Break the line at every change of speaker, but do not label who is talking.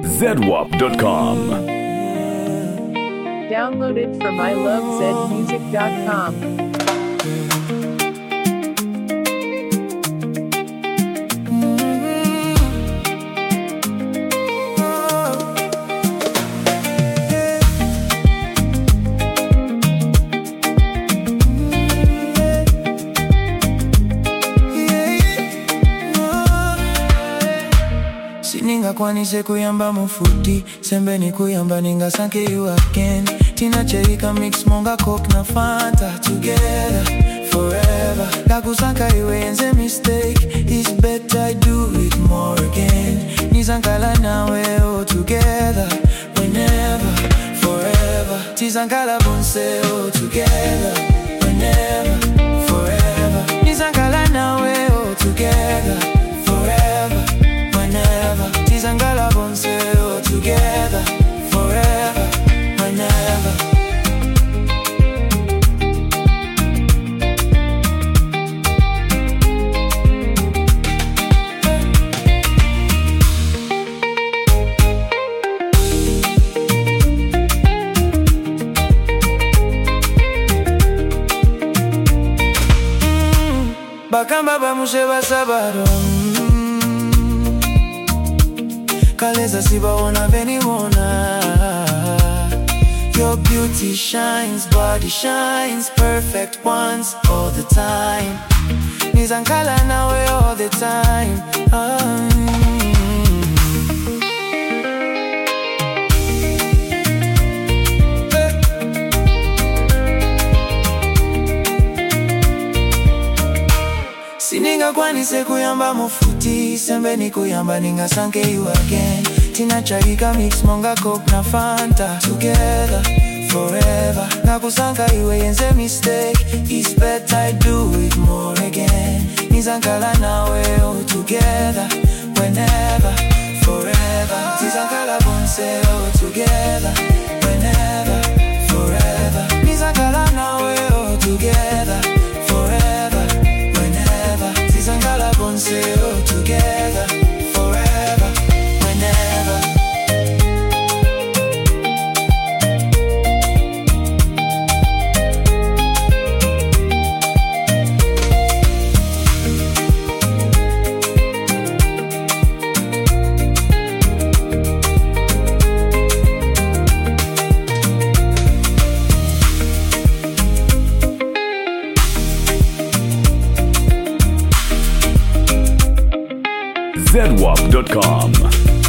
zedwap.com.
Downloaded from ilovezmusic.com.
Kwanise kuyamba mufuti sembe ni kuyamba ninga sanke you again. Tina cherika mix monga coke na fanta together forever. Kakusanka iwe enze mistake, it's better I do it more again. Nizankala nawe all together whenever forever. Tizankala bonse all together whenever forever. Nizankala nawe all together forever whenever. Tizangala bonse all together forever whenever. Bakamba bamushe basabaro Kaleza sibaona veniwona. Your beauty shines, body shines, perfect ones all the time. Nizankala nawe all the time. Sininga kwanise kuyamba mufuti sembe ni kuyamba ninga sanke you again. Tina charika mix monga coke na fanta together forever. Nakusanka iwe yenze mistake, it's better I do it more again. Nizankala nawe all together whenever forever. Tizankala bonse all together whenever forever. Nizankala nawe all together forever whenever. Tizankala bonse all together forever whenever.
zedwap.com.